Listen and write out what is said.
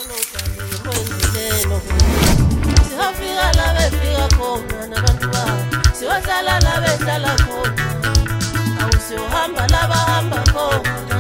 Sihafika la befika khona nabantu babo siwahlala la behlala khona awusiyohamba la bahamba khona